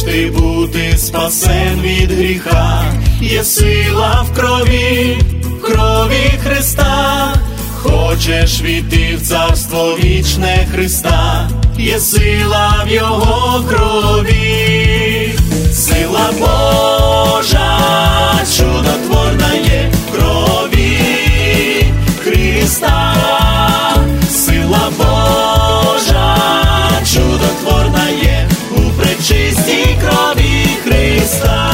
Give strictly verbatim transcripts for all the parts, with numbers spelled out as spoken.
ти бути спасен від гріха, є сила в крові, в крові Христа. Хочеш війти в царство вічне Христа, є сила в Його крові. Сила Божа, чудотворна є в крові Христа. Сила Божа, чудотворна є у пречистій крові Христа.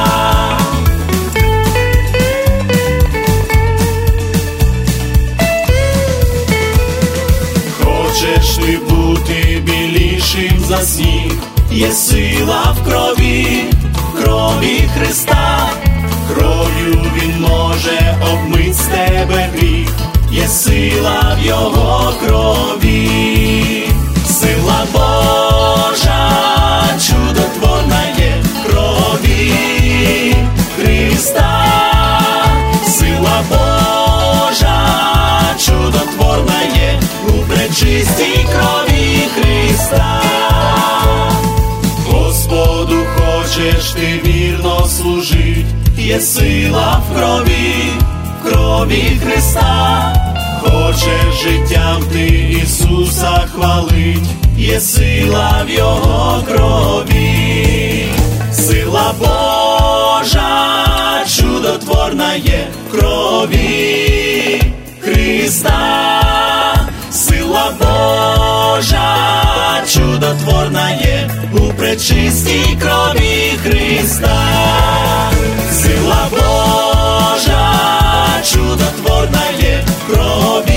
Хочеш ти бути білішим за сніг, є сила в крові, в крові Христа. Кров'ю Він може обмить з тебе гріх, є сила в Його крові. Сила Божа, чудотворна є в крові Христа. Сила Божа, чудотворна є у пречистій крові Христа. Господу хочеш ти вірно служить, є сила в крові, в крові Христа. Хочеш життям ти Ісуса хвалить, є сила в Його крові. Сила Божа, чудотворна є в крові Христа. Сила Божа, чудотворна є у пречистій крові Христа. Сила Божа, чудотворна є в крові